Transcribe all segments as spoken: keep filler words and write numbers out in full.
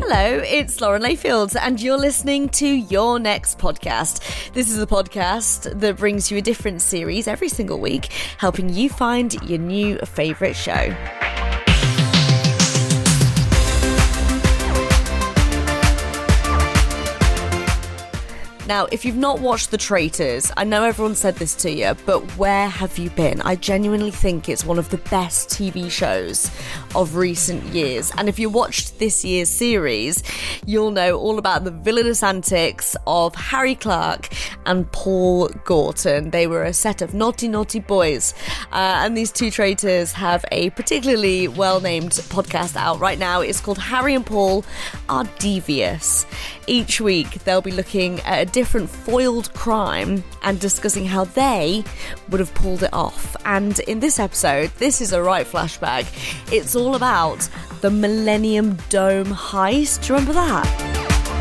Hello, it's Lauren Layfield, and you're listening to Your Next Podcast. This is a podcast that brings you a different series every single week, helping you find your new favourite show. Now, if you've not watched The Traitors, I know everyone said this to you, but where have you been? I genuinely think it's one of the best T V shows of recent years. And if you watched this year's series, you'll know all about the villainous antics of Harry Clarke and Paul Gorton. They were a set of naughty, naughty boys. Uh, and these two traitors have a particularly well-named podcast out right now. It's called Harry and Paul Are Devious. Each week, they'll be looking at a different foiled crime and discussing how they would have pulled it off. And in this episode, this is a right flashback. It's all about the Millennium Dome heist. Do you remember that?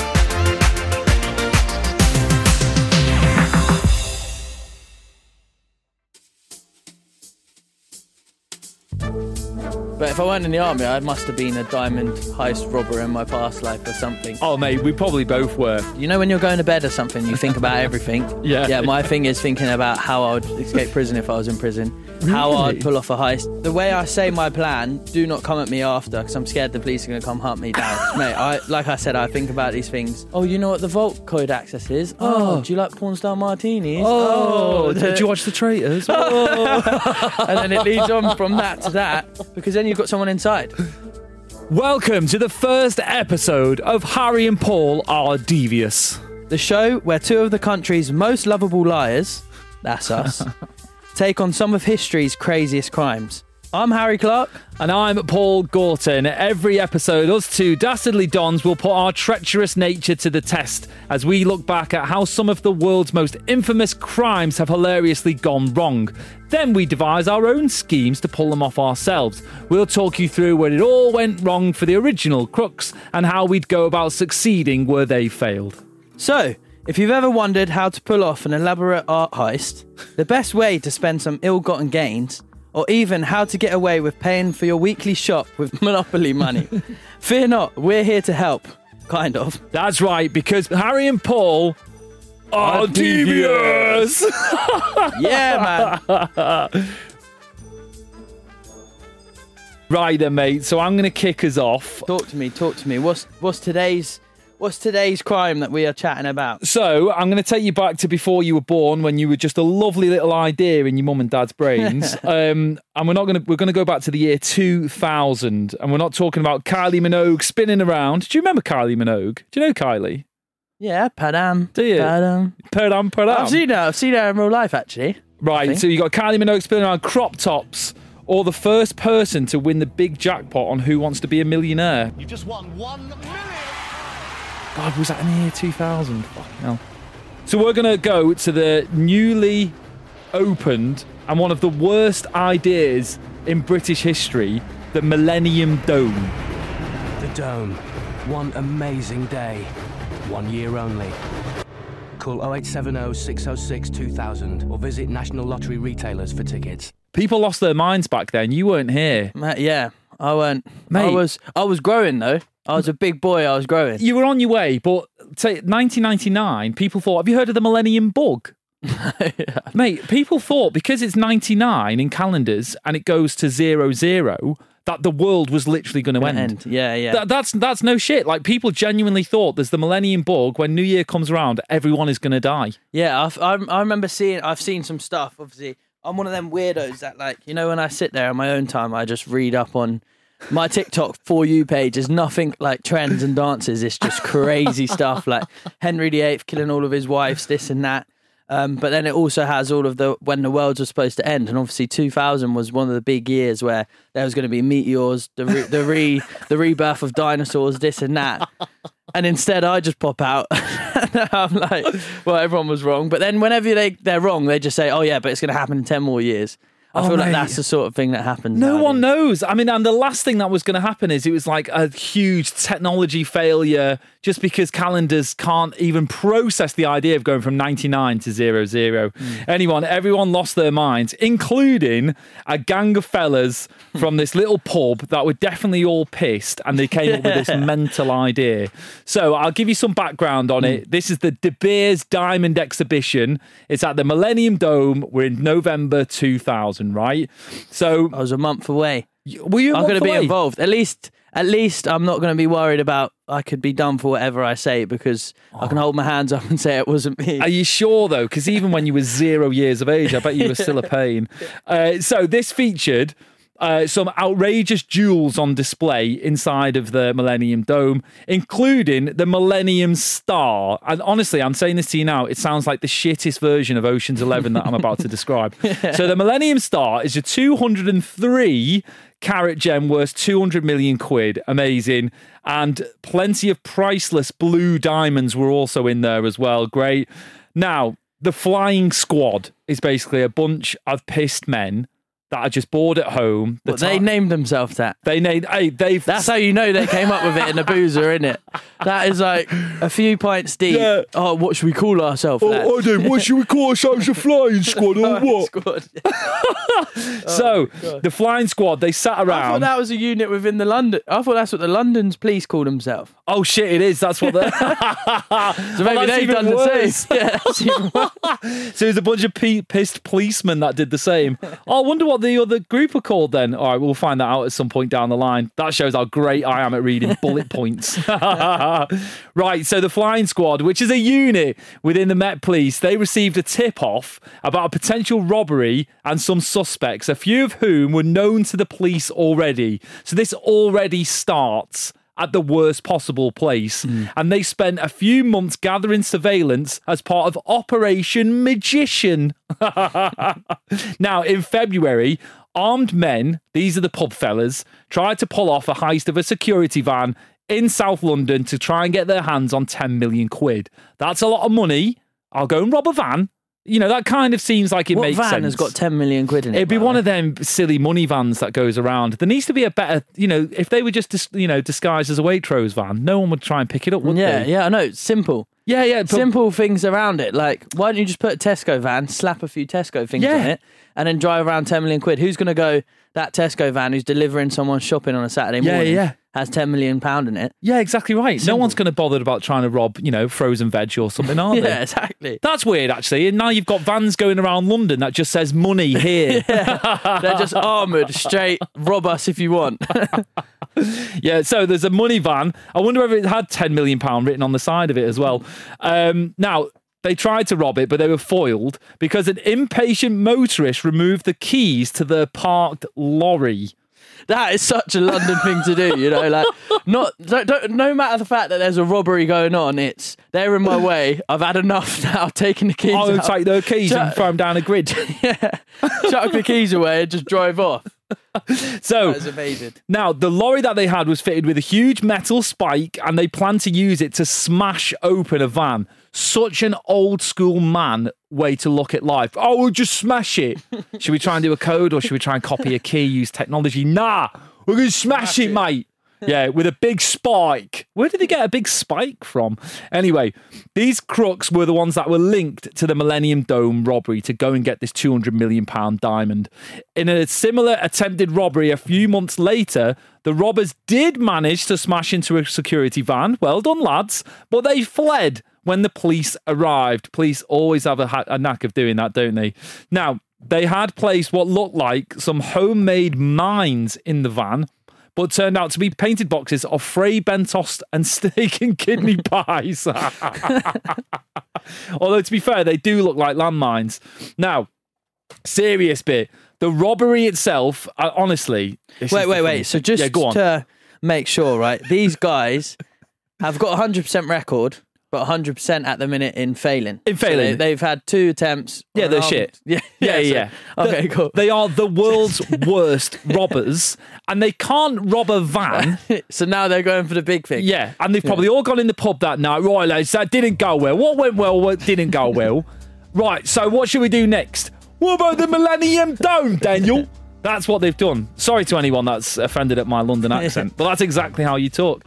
But if I weren't in the army, I must have been a diamond heist robber in my past life or something. Oh, mate, we probably both were. You know when you're going to bed or something, you think about everything? Yeah. Yeah, my thing is thinking about how I would escape prison if I was in prison. Really? How I'd pull off a heist. The way I say my plan, do not come at me after, because I'm scared the police are going to come hunt me down. Mate, I, like I said, I think about these things. Oh, you know what the vault code access is? Oh, oh. Do you like porn star martinis? Oh, oh did the... you watch The Traitors? Oh. And then it leads on from that to that, because then you've got someone inside. Welcome to the first episode of Harry and Paul Are Devious, the show where two of the country's most lovable liars, that's us, take on some of history's craziest crimes. I'm Harry Clarke. And I'm Paul Gorton. Every episode, us two dastardly dons will put our treacherous nature to the test as we look back at how some of the world's most infamous crimes have hilariously gone wrong. Then we devise our own schemes to pull them off ourselves. We'll talk you through where it all went wrong for the original crooks and how we'd go about succeeding where they failed. So, if you've ever wondered how to pull off an elaborate art heist, the best way to spend some ill-gotten gains, or even how to get away with paying for your weekly shop with Monopoly money, fear not, we're here to help. Kind of. That's right, because Harry and Paul are, are devious. Yeah, man. Right then, mate. So I'm going to kick us off. Talk to me, talk to me. What's what's today's what's today's crime that we are chatting about? So I'm going to take you back to before you were born, when you were just a lovely little idea in your mum and dad's brains. um, and we're not going to we're going to go back to the year two thousand, and we're not talking about Kylie Minogue spinning around. Do you remember Kylie Minogue? Do you know Kylie? Yeah, Padam. Do you? Padam. Padam, Padam. I've seen her. I've seen her in real life, actually. Right. So you got Kylie Minogue spinning around crop tops, or the first person to win the big jackpot on Who Wants to Be a Millionaire. You just won one million. God, was that in the year two thousand? Fucking hell. So we're going to go to the newly opened and one of the worst ideas in British history, the Millennium Dome. The Dome. One amazing day. One year only. Call oh eight seven oh, six oh six, two thousand or visit National Lottery retailers for tickets. People lost their minds back then. You weren't here. Mate, yeah, I weren't. Mate. I was, I was growing, though. I was a big boy, I was growing. You were on your way, but say nineteen ninety-nine, people thought, have you heard of the Millennium Bug? Yeah. Mate, people thought because it's ninety-nine in calendars and it goes to zero zero, that the world was literally going to end. end. Yeah, yeah. That, that's that's no shit. Like, people genuinely thought there's the Millennium Bug. When New Year comes around, everyone is going to die. Yeah, I've, I, I remember seeing, I've seen some stuff, obviously. I'm one of them weirdos that, like, you know, when I sit there on my own time, I just read up on my TikTok For You page. Is nothing like trends and dances. It's just crazy stuff like Henry the Eighth killing all of his wives, this and that. Um, but then it also has all of the when the world was supposed to end, and obviously two thousand was one of the big years where there was going to be meteors, the re, the re the rebirth of dinosaurs, this and that. And instead, I just pop out. I'm like, well, everyone was wrong. But then whenever they they're wrong, they just say, oh yeah, but it's going to happen in ten more years. I Oh, feel like mate. that's the sort of thing that happens. No nowadays. one knows. I mean, and the last thing that was going to happen is it was like a huge technology failure just because calendars can't even process the idea of going from ninety-nine to zero zero. Mm. Anyone, everyone lost their minds, including a gang of fellas from this little pub that were definitely all pissed, and they came up with this mental idea. So I'll give you some background on it. This is the De Beers Diamond Exhibition. It's at the Millennium Dome. We're in November two thousand, right? So I was a month away. were you? I'm going to be away? involved. At least, at least I'm not going to be worried about I could be done for whatever I say because oh. I can hold my hands up and say it wasn't me. Are you sure though? Because even when you were zero years of age, I bet you were still a pain. Uh, so this featured uh, some outrageous jewels on display inside of the Millennium Dome, including the Millennium Star. And honestly, I'm saying this to you now, it sounds like the shittest version of Ocean's Eleven that I'm about to describe. So the Millennium Star is a two hundred three carat gem worth two hundred million quid. Amazing. And plenty of priceless blue diamonds were also in there as well. Great. Now, the Flying Squad is basically a bunch of pissed men that are just bored at home. The But they ti- named themselves that. They named. Hey, they've. That's how you know they came up with it in a boozer, isn't it? That is like a few pints deep. Yeah. Oh, what should we call ourselves? Oh, lads? I don't. What should we call ourselves? The Flying Squad or what? Squad. So the Flying Squad, they sat I thought around. that was a unit within the London. I thought that's what the London's police call themselves. Oh shit! It is. That's what they're. So maybe that's they've even done worse. the same. Yeah, that's even worse. So there's a bunch of p- pissed policemen that did the same. Oh, I wonder what the other group are called then. All right, we'll find that out at some point down the line. That shows how great I am at reading bullet points. Right, so the Flying Squad, which is a unit within the Met Police, they received a tip-off about a potential robbery and some suspects, a few of whom were known to the police already. So this already starts at the worst possible place. Mm. And they spent a few months gathering surveillance as part of Operation Magician. Now, in February, armed men, these are the pub fellas, tried to pull off a heist of a security van in South London to try and get their hands on ten million quid. That's a lot of money. I'll go and rob a van. You know, that kind of seems like it what makes van sense. has got ten million quid in it? It'd be by one the of them silly money vans that goes around. There needs to be a better, you know, if they were just, dis- you know, disguised as a Waitrose van, no one would try and pick it up, would Yeah, they? yeah, I know. It's simple. Yeah, yeah. But, Simple things around it. Like, why don't you just put a Tesco van, slap a few Tesco things Yeah. on it, and then drive around ten million quid? Who's going to go, that Tesco van who's delivering someone shopping on a Saturday Yeah, morning yeah. has ten million pound in it? yeah, exactly right. No Simple. one's going to bother about trying to rob, you know, frozen veg or something, are they? Yeah, exactly. That's weird, actually. And now you've got vans going around London that just says money here. They're just armoured straight, rob us if you want. Yeah, so there's a money van. I wonder if it had ten million pounds written on the side of it as well. Um, now, they tried to rob it, but they were foiled because an impatient motorist removed the keys to the parked lorry. That is such a London thing to do, you know, like not don't, don't, no matter the fact that there's a robbery going on, it's they're in my way. I've had enough now. I've taken the keys. I'll out. take the keys Chuck- and throw them down a grid. Yeah, chuck the keys away and just drive off. So That was amazing. now the lorry that they had was fitted with a huge metal spike, and they planned to use it to smash open a van. Such an old school man way to look at life. Oh, we'll just smash it. Should we try and do a code, or should we try and copy a key, use technology? Nah, we're going to smash, smash it, it, mate. Yeah, with a big spike. Where did they get a big spike from? Anyway, these crooks were the ones that were linked to the Millennium Dome robbery to go and get this two hundred million pounds diamond. In a similar attempted robbery a few months later, the robbers did manage to smash into a security van. Well done, lads. But they fled when the police arrived. Police always have a, ha- a knack of doing that, don't they? Now, they had placed what looked like some homemade mines in the van, but turned out to be painted boxes of Frey Bentost and steak and kidney pies. Although, to be fair, they do look like landmines. Now, serious bit. The robbery itself, uh, honestly... this Wait, is wait, the wait. funniest So thing. just yeah, go on. to make sure, right? These guys have got a hundred percent record, but a hundred percent at the minute in failing. In failing. So they, they've had two attempts. Yeah, on they're armed- shit. Yeah, Yeah, yeah, yeah. so- okay, The- cool. They are the world's worst robbers, and they can't rob a van. So now they're going for the big thing. Yeah, and they've probably all gone in the pub that night. Right, lads, that didn't go well. What went well, what didn't go well? Right, so what should we do next? What about the Millennium Dome, Daniel? That's what they've done. Sorry to anyone that's offended at my London accent, but that's exactly how you talk.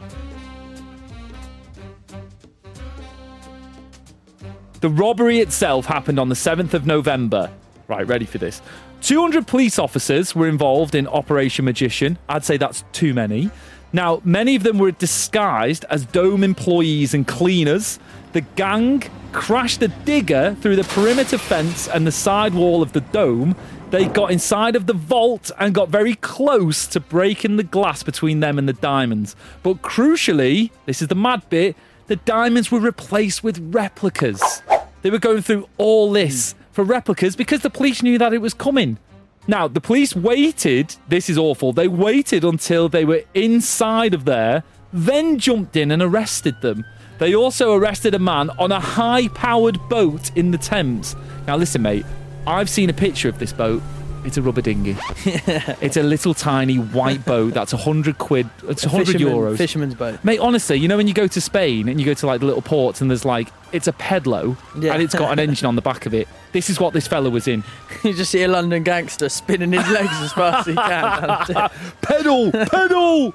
The robbery itself happened on the seventh of November. Right, ready for this. two hundred police officers were involved in Operation Magician. I'd say that's too many. Now, many of them were disguised as Dome employees and cleaners. The gang crashed a digger through the perimeter fence and the side wall of the Dome. They got inside of the vault and got very close to breaking the glass between them and the diamonds. But crucially, this is the mad bit, the diamonds were replaced with replicas. They were going through all this for replicas because the police knew that it was coming. Now, the police waited, this is awful, they waited until they were inside of there, then jumped in and arrested them. They also arrested a man on a high-powered boat in the Thames. Now, listen, mate, I've seen a picture of this boat. It's a rubber dinghy. It's a little tiny white boat that's a hundred quid. It's a hundred euros. Fisherman's boat. Mate, honestly, you know when you go to Spain and you go to like the little ports and there's like, it's a pedalo Yeah. and it's got an engine on the back of it. This is what this fella was in. You just see a London gangster spinning his legs as fast as he can. Pedal! Pedal!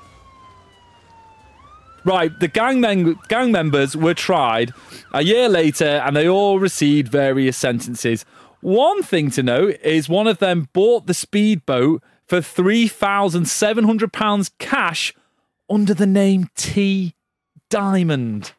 Right, the gang, mem- gang members were tried a year later and they all received various sentences. One thing to note is one of them bought the speedboat for three thousand seven hundred pounds cash under the name T Diamond.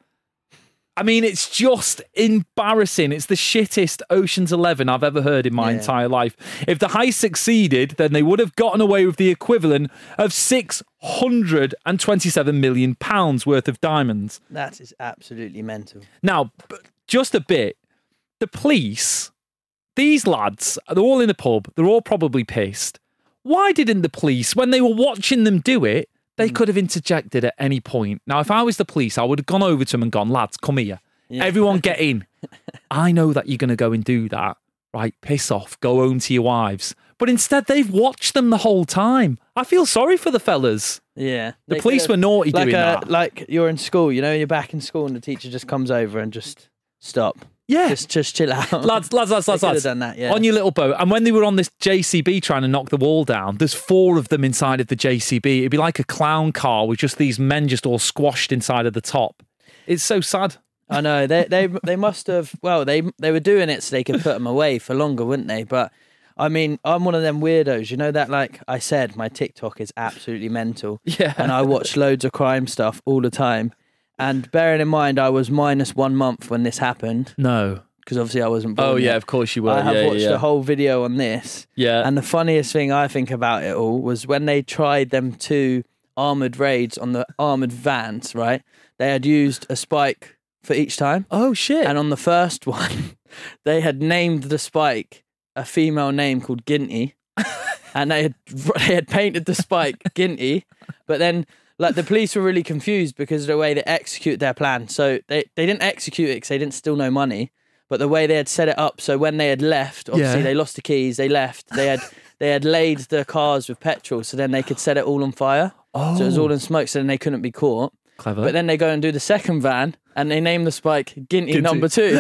I mean, it's just embarrassing. It's the shittest Ocean's Eleven I've ever heard in my Yeah. entire life. If the heist succeeded, then they would have gotten away with the equivalent of six hundred twenty-seven million pounds worth of diamonds. That is absolutely mental. Now, b- just a bit. The police, these lads, they're all in the pub. They're all probably pissed. Why didn't the police, when they were watching them do it, they could have interjected at any point. Now, if I was the police, I would have gone over to them and gone, lads, come here. Yeah. Everyone get in. I know that you're going to go and do that. Right, piss off. Go home to your wives. But instead, they've watched them the whole time. I feel sorry for the fellas. Yeah. The They police could've- were naughty like doing a, that. Like you're in school, you know, you're back in school and the teacher just comes over and just stop. Yeah. Just just chill out. Lads, lads, lads, They lads, could have lads. done that, yeah. On your little boat. And when they were on this J C B trying to knock the wall down, there's four of them inside of the J C B. It'd be like a clown car with just these men just all squashed inside of the top. It's so sad. I know they they they must have. Well, they they were doing it so they could put them away for longer, wouldn't they? But I mean, I'm one of them weirdos. You know that, like I said, my TikTok is absolutely mental. Yeah. And I watch loads of crime stuff all the time. And bearing in mind, I was minus one month when this happened No. because obviously I wasn't born. Oh, yeah, yet. of course you were. I have yeah, watched yeah. the whole video on this. Yeah. And the funniest thing I think about it all was when they tried them two armoured raids on the armoured vans, right? They had used a spike for each time. Oh, shit. And on the first one, they had named the spike a female name called Ginty. And they had they had painted the spike Ginty. But then, like, the police were really confused because of the way they execute their plan. So they, they didn't execute it because they didn't steal no money. But the way they had set it up, so when they had left, obviously Yeah. they lost the keys, they left, they had they had laid the cars with petrol, so then they could set it all on fire. Oh. So it was all in smoke, so then they couldn't be caught. Clever. But then they go and do the second van, and they name the spike Ginty, Ginty. number two.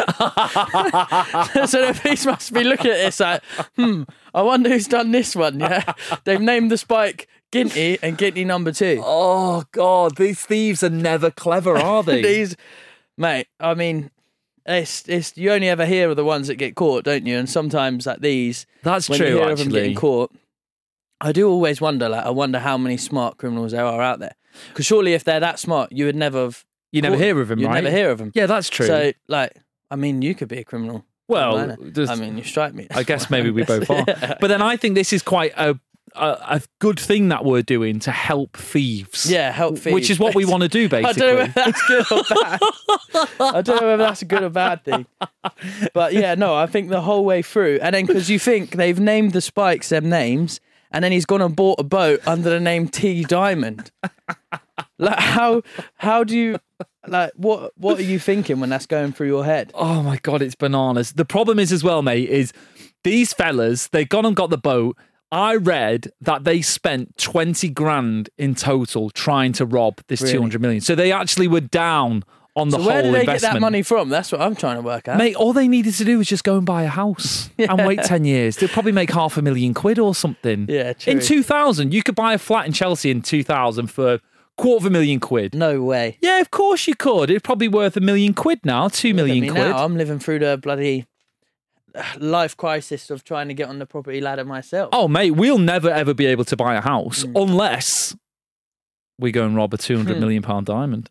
So the police must be looking at this like, hmm, I wonder who's done this one, yeah? They've named the spike Ginty and Ginty number two. Oh, God. These thieves are never clever, are they? These, mate, I mean... It's, it's you only ever hear of the ones that get caught, don't you? And sometimes like these, That's when true, you hear of them actually. getting caught, I do always wonder. Like, I wonder how many smart criminals there are out there. Because surely, if they're that smart, you would never have. You never caught hear of them, You'd right? never hear of them. Yeah, that's true. So, like, I mean, you could be a criminal. Well, I, there's- I mean, you strike me. I guess maybe we both are. But then I think this is quite a, a a good thing that we're doing to help thieves. Yeah, help thieves. Which is what we want to do, I basically. don't know whether that's good or bad. I don't know whether that's a good or bad thing. But yeah, no, I think the whole way through. And then because you think they've named the spikes them names, and then he's gone and bought a boat under the name T Diamond. Like, how how do you, like, what what are you thinking when that's going through your head? Oh my God, it's bananas. The problem is as well, mate, is these fellas, they've gone and got the boat. I read that they spent twenty grand in total trying to rob this Really? two hundred million. So they actually were down on the so whole where do they investment. get that money from? That's what I'm trying to work out. Mate, all they needed to do was just go and buy a house and wait ten years. They'll probably make half a million quid or something. Yeah, true. In two thousand, you could buy a flat in Chelsea in two thousand for quarter of a million quid. No way. Yeah, of course you could. It's probably worth a million quid now, two million Look at me quid. now. I'm living through the bloody life crisis of trying to get on the property ladder myself. Oh, mate, we'll never ever be able to buy a house Mm. unless we go and rob a two hundred million pound diamond.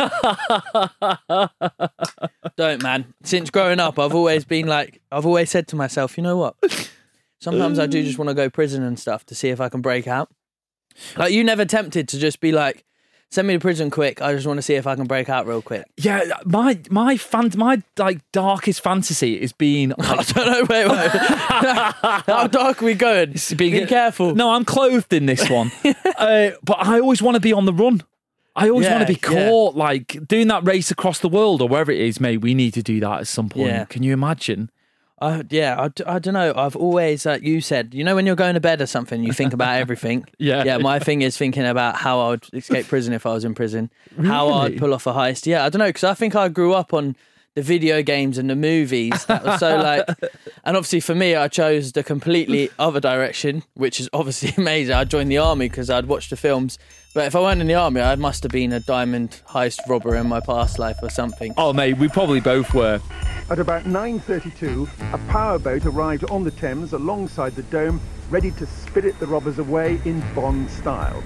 Don't, man. Since growing up, I've always been like, I've always said to myself, you know what? Sometimes I do just want to go prison and stuff to see if I can break out. Like, you never tempted to just be like, send me to prison quick. I just want to see if I can break out real quick. Yeah, my my fan, my like darkest fantasy is being. I Like, don't know. Wait, wait. How dark are we going? being Be careful. No, I'm clothed in this one, uh, but I always want to be on the run. I always Yeah, want to be yeah. caught, like doing that race across the world or wherever it is. Mate, we need to do that at some point. Yeah. Can you imagine? I, yeah, I, d- I don't know. I've always, like you said, you know, when you're going to bed or something, you think about everything. Yeah. Yeah, my thing is thinking about how I would escape prison if I was in prison, how I'd Really? pull off a heist. Yeah, I don't know, because I think I grew up on the video games and the movies. That was so like, and obviously for me, I chose the completely other direction, which is obviously amazing. I joined the army because I'd watched the films. But if I weren't in the army, I must have been a diamond heist robber in my past life or something. Oh, mate, we probably both were. At about nine thirty-two, a powerboat arrived on the Thames alongside the dome, ready to spirit the robbers away in Bond style.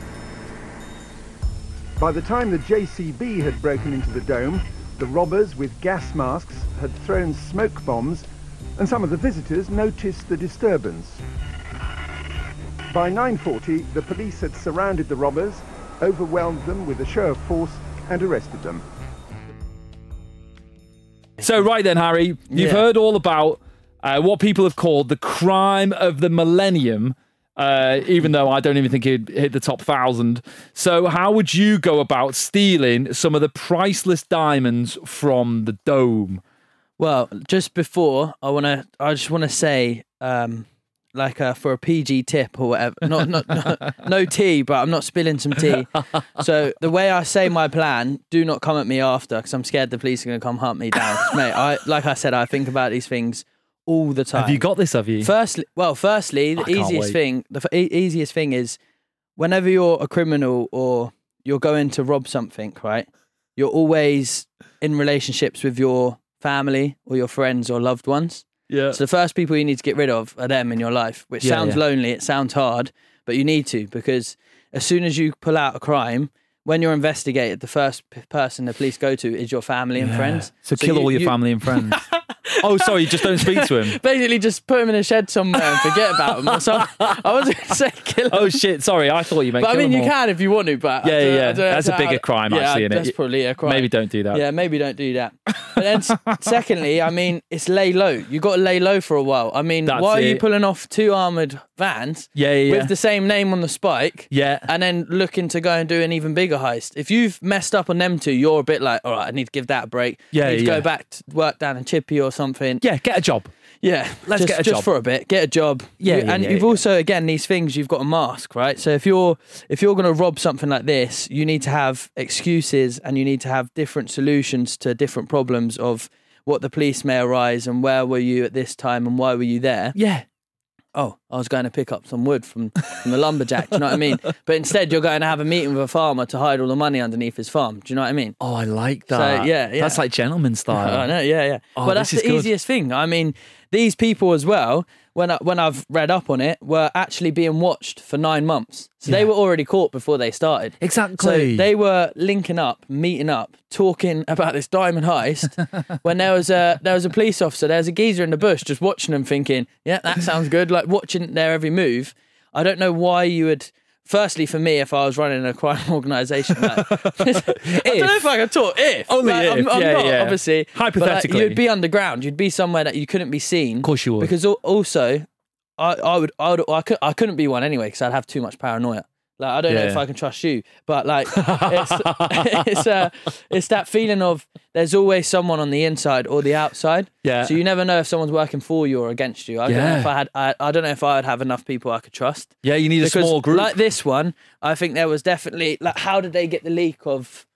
By the time the J C B had broken into the dome, the robbers with gas masks had thrown smoke bombs, and some of the visitors noticed the disturbance. By nine forty, the police had surrounded the robbers, overwhelmed them with a show of force, and arrested them. So, right then, Harry, you've Yeah. heard all about uh, what people have called the crime of the millennium, uh, even though I don't even think it'd hit the top thousand. So, how would you go about stealing some of the priceless diamonds from the dome? Well, just before, I want to, I just want to say, um, like uh, for a P G tip or whatever, not, not, not, no tea, but I'm not spilling some tea. So the way I say my plan, do not come at me after, because I'm scared the police are going to come hunt me down. 'Cause, mate, I, like I said, I think about these things all the time. Have you got this, have you? Firstly, well, firstly, the I can't easiest wait. thing, the f- e- easiest thing is whenever you're a criminal or you're going to rob something, right? You're always in relationships with your family or your friends or loved ones. Yeah. So the first people you need to get rid of are them in your life, which Yeah, sounds yeah. lonely, it sounds hard, but you need to, because as soon as you pull out a crime, when you're investigated, the first p- person the police go to is your family and Yeah. friends. So, kill you- all your you- family and friends. Oh, sorry, you just don't speak to him. Basically, just put him in a shed somewhere and forget about him or something. I was going to say kill him. Oh, shit, sorry, I thought you meant But I kill mean, them you all. can if you want to, but I Yeah, don't- yeah, I don't know that's a how- bigger crime, yeah, actually, innit? That's probably a crime. Maybe don't do that. Yeah, maybe don't do that. But then, s- secondly, I mean, it's lay low. You got to lay low for a while. I mean, That's why are you it. pulling off two armored vans Yeah, yeah, yeah. with the same name on the spike? Yeah. And then looking to go and do an even bigger heist. If you've messed up on them two, you're a bit like, all right, I need to give that a break. Yeah, I need to yeah. go back to work down in Chippy or something. Yeah, get a job. Yeah, Let's just, get a just job. for a bit. Get a job. Yeah, You- yeah, and yeah, you've yeah. also, again, these things you've got to mask, right? So if you're if you're going to rob something like this, you need to have excuses and you need to have different solutions to different problems of what the police may arise and where were you at this time and why were you there? Yeah. Oh, I was going to pick up some wood from, from the lumberjack. Do you know what I mean? But instead, you're going to have a meeting with a farmer to hide all the money underneath his farm. Do you know what I mean? Oh, I like that. yeah, yeah. That's like gentleman style. I know, yeah, yeah. Oh, but that's this the is good. easiest thing. I mean, these people as well, when I, when I've read up on it, were actually being watched for nine months. So they Yeah. were already caught before they started. Exactly. So they were linking up, meeting up, talking about this diamond heist. when there was a there was a police officer, there was a geezer in the bush just watching them, thinking, "Yeah, that sounds good." Like watching their every move. I don't know why you would. Firstly, for me, if I was running a crime organisation, like, I don't know if I can talk. If Only like, I'm, if, I'm yeah, not, yeah. obviously. Hypothetically. but, like, you'd be underground. You'd be somewhere that you couldn't be seen. Of course you would. Because al- also, I, I would, I would, I, could, I couldn't be one anyway because I'd have too much paranoia. Like I don't know Yeah. if I can trust you, but like it's it's, uh, it's that feeling of there's always someone on the inside or the outside. Yeah. So you never know if someone's working for you or against you. I don't know Yeah. if I had. I, I don't know if I would have enough people I could trust. Yeah, you need a Because small group. like this one, I think there was definitely like how did they get the leak of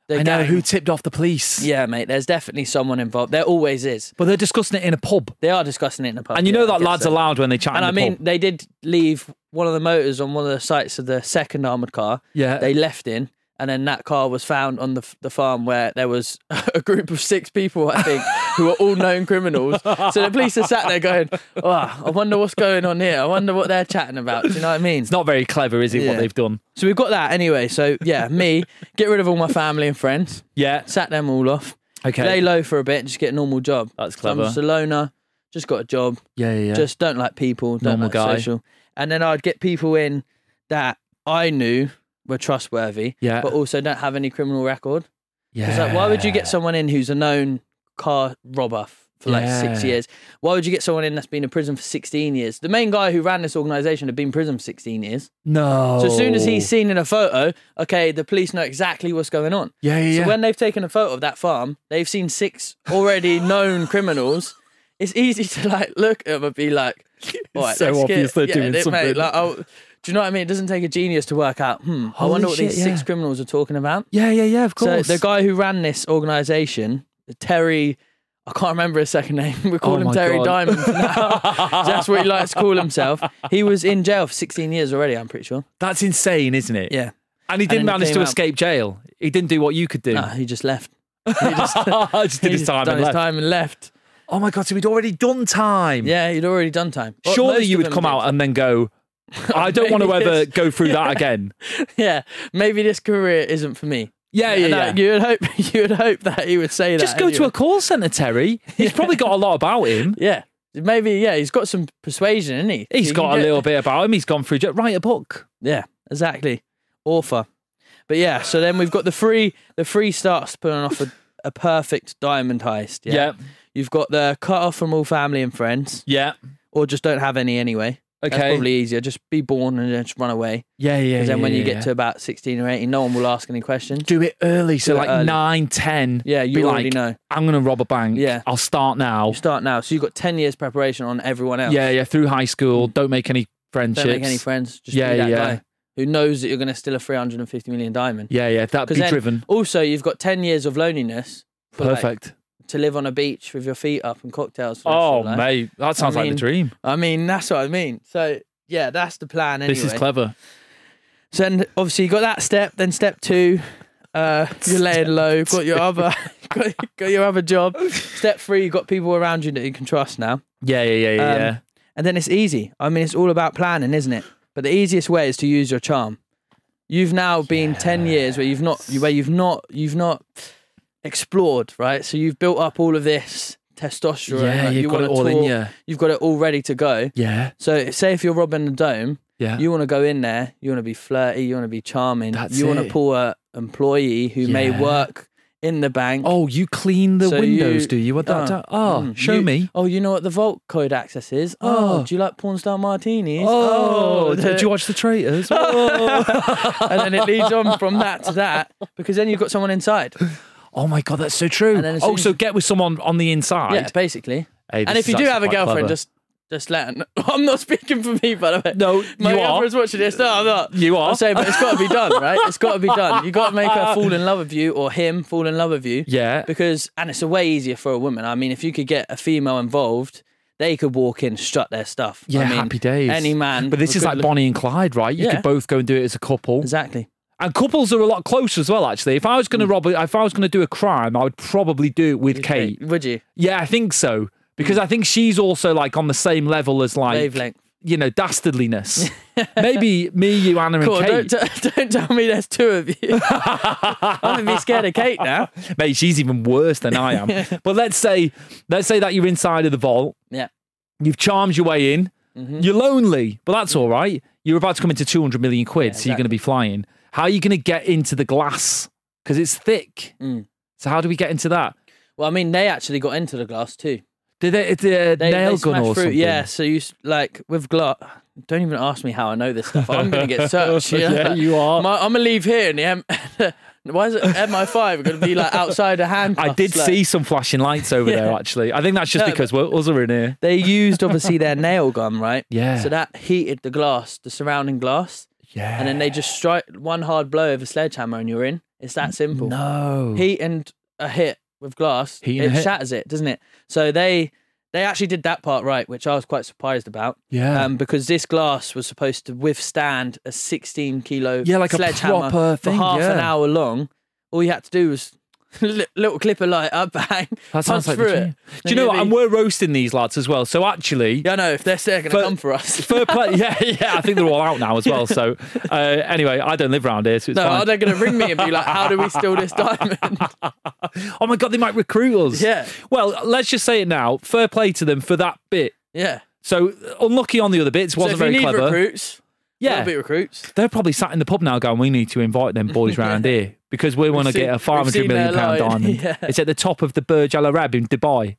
the I know gang- who tipped off the police. Yeah, mate. There's definitely someone involved. There always is. But they're discussing it in a pub. They are discussing it in a pub. And you yeah, know I that guess lads so. are loud when they chat And in I the mean, pub. they did leave one of the motors on one of the sites of the second armoured car. Yeah. They left in, and then that car was found on the the farm where there was a group of six people, I think, who were all known criminals. So the police are sat there going, oh, I wonder what's going on here. I wonder what they're chatting about. Do you know what I mean? It's not very clever, is it, Yeah. what they've done? So we've got that anyway. So yeah, me, get rid of all my family and friends, Yeah. sat them all off, Okay. lay low for a bit and just get a normal job. That's So I'm clever. just a loner, just got a job, Yeah, yeah, yeah. just don't like people, don't Normal like guy. social. And then I'd get people in that I knew were trustworthy, Yeah. but also don't have any criminal record. yeah. Because like, why would you get someone in who's a known car robber f- for like six Yeah. years? Why would you get someone in that's been in prison for sixteen years? The main guy who ran this organisation had been in prison for sixteen years. No. So as soon as he's seen in a photo, okay, the police know exactly what's going on. Yeah, yeah, yeah. So when they've taken a photo of that farm, they've seen six already known criminals. It's easy to like look at them and be like, all right, so let's obvious get, they're yeah, doing they- something. Mate, like, oh, do you know what I mean? It doesn't take a genius to work out, hmm, I Holy wonder what shit, these six yeah. criminals are talking about. Yeah, yeah, yeah, of So course. the guy who ran this organisation, Terry, I can't remember his second name. We call Oh him my Terry God. Diamond for now. That's what he likes to call himself. He was in jail for sixteen years already, I'm pretty sure. That's insane, isn't it? Yeah. And he didn't then he manage came to out- escape jail. He didn't do what you could do. No, he just left. He just, just did he his time done and his left. time and left. Oh my God, so he'd already done time. Yeah, he'd already done time. Well, Surely most you of would them come did. out and then go, I don't want to Maybe ever it's- go through that again. Yeah, maybe this career isn't for me. Yeah, yeah, And, uh, yeah. You would hope. You would hope that he would say that. Just go to anyway. a call centre, Terry. He's probably got a lot about him. Yeah, maybe. Yeah, he's got some persuasion, isn't he? He's You got a can get- little bit about him. He's gone through. jail. Write a book. Yeah, exactly. Author. But yeah, so then we've got the free. The free starts putting off a, a perfect diamond heist. Yeah? Yeah. You've got the cut off from all family and friends, Yeah. or just don't have any anyway. That's Okay. probably easier. Just be born and then just run away. Yeah, yeah. Because then yeah, when you yeah, get yeah. to about sixteen or eighteen, no one will ask any questions. do it early, so Do it like early. nine, ten. Yeah, you be already like, know. I'm going to rob a bank. Yeah. I'll start now. You start now. So you've got ten years preparation on everyone else. Yeah, yeah. Through high school, don't make any friendships. Don't make any friends. Just Yeah, be that yeah. guy who knows that you're going to steal a three hundred fifty million diamond. Yeah, yeah. That'd be Because then driven. also you've got ten years of loneliness. for, like, Perfect. to live on a beach with your feet up and cocktails. For the rest Oh, of your life. mate, that sounds I like mean, the dream. I mean, that's what I mean. So yeah, that's the plan. Anyway. This is clever. So then, obviously, you got that step. Then step two, uh, you're laying low. Got your other, got, got your other job. Step three, you got people around you that you can trust now. Yeah, yeah, yeah, yeah. Um, yeah. And then it's easy. I mean, it's all about planning, isn't it? But the easiest way is to use your charm. You've now been ten years where you've not, where you've not, you've not explored, right? So you've built up all of this testosterone. Yeah, like, you've you got wanna it all in talk, you. You've got it all ready to go. Yeah, So say if you're robbing the dome, yeah. you want to go in there, you want to be flirty, you want to be charming, That's you want it. to pull a employee who may Yeah. work in the bank. Oh, you clean the So windows, you- do you? What that? Oh, Oh, mm, show you- me. Oh, you know what the vault code access is? Oh, Oh. do you like porn star martinis? Oh, the- did you watch The Traitors? Oh. and then it leads on from that to that because then you've got someone inside. Oh my God, that's so true. And then as Oh, soon as so you- get with someone on the inside. Yeah, basically. Hey, And this if you is do actually have a quite girlfriend, clever. just just let her know. I'm not speaking for me, by the way. No, My you are. girlfriend's watching this. No, I'm not. You are. I'm saying, but it's got to be done, right? It's got to be done. You got to make her fall in love with you or him fall in love with you. Yeah. Because, and it's a way easier for a woman. I mean, if you could get a female involved, they could walk in, strut their stuff. Yeah, I mean, happy days. Any man. But this with is good like look- Bonnie and Clyde, right? You Yeah. could both go and do it as a couple. Exactly. And couples are a lot closer as well, actually. If I was Mm. going to rob, if I was going to do a crime, I would probably do it with Kate. Would you? Yeah, I think so. Because I think she's also like on the same level as like, Wavelength. you know, dastardliness. Maybe me, you, Anna, and Cool. Kate. Don't, t- don't tell me there's two of you. I'm going to be scared of Kate now. Mate, she's even worse than I am. But let's say, let's say that you're inside of the vault. Yeah. You've charmed your way in. Mm-hmm. You're lonely, but that's all right. You're about to come into two hundred million quid, Yeah, so you're going to be flying. How are you going to get into the glass? Because it's thick. Mm. So how do we get into that? Well, I mean, they actually got into the glass too. Did they, it's a They, nail they gun smashed or through. something? Yeah, so you s- like with glass. Don't even ask me how I know this stuff. I'm going to get searched. You know? Yeah, you are. My, I'm going to leave here, and the M- why is it M I five going to be like outside a handcuffs? I did like- see some flashing lights over there, Yeah. actually. I think that's just No, because we're, us are in here. They used obviously their nail gun, right? Yeah. So that heated the glass, the surrounding glass, Yeah. and then they just strike one hard blow of a sledgehammer, and you're in. It's that simple. No. Heat and a hit with glass, Heat and it a hit. shatters it, doesn't it? So they they actually did that part right, which I was quite surprised about. Yeah. Um, because this glass was supposed to withstand a sixteen kilo Yeah, like a sledgehammer proper thing, for half yeah. an hour long. All you had to do was li- little clip of light up, bang, That sounds punch like through the it. dream. Do you know what? Then And you'd be- we're roasting these lads as well. So actually, Yeah, I know. If they're, they're going to For- come for us. fair play. Yeah, yeah. I think they're all out now as well. So uh, anyway, I don't live around here, so it's No, fine. are they going to ring me and be like, how do we steal this diamond? Oh my god, they might recruit us. Yeah. Well, let's just say it now. Fair play to them for that bit. Yeah. So unlucky on the other bits. So Wasn't if you very need clever. recruits, Yeah. there'll be recruits. They're probably sat in the pub now going, we need to invite them boys round here because we want to seen- get a we've five hundred seen million their pound line. diamond. Yeah. It's at the top of the Burj Al Arab in Dubai.